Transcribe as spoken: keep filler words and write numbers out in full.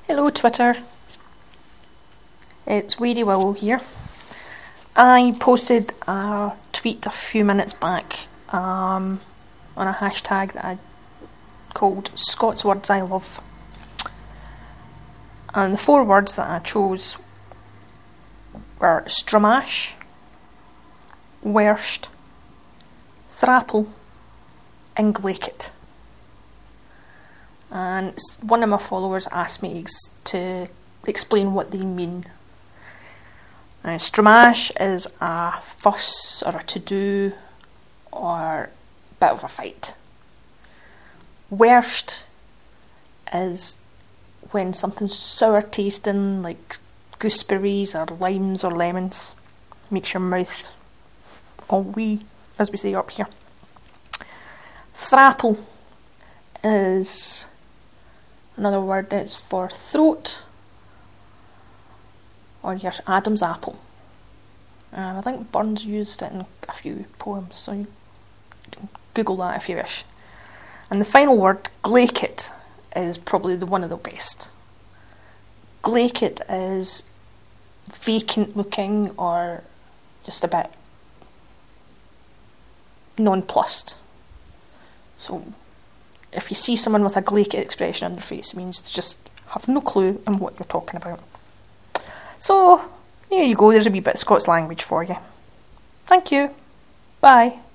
Hello Twitter, it's Weary Willow here. I posted a tweet a few minutes back um, on a hashtag that I called Scots Words I Love. And the four words that I chose were stramash, werst, thrapple and glaikit. And one of my followers asked me ex- to explain what they mean. Now, stramash is a fuss or a to-do or a bit of a fight. Werst is when something's sour tasting, like gooseberries or limes or lemons. Makes your mouth all wee, as we say up here. Thrapple is another word that's for throat, or your Adam's apple. And I think Burns used it in a few poems, so you can Google that if you wish. And the final word, glaikit, is probably the one of the best. Glaikit is vacant looking or just a bit nonplussed. So if you see someone with a glaikit expression on their face, it means they just have no clue on what you're talking about. So, there you go, there's a wee bit of Scots language for you. Thank you. Bye.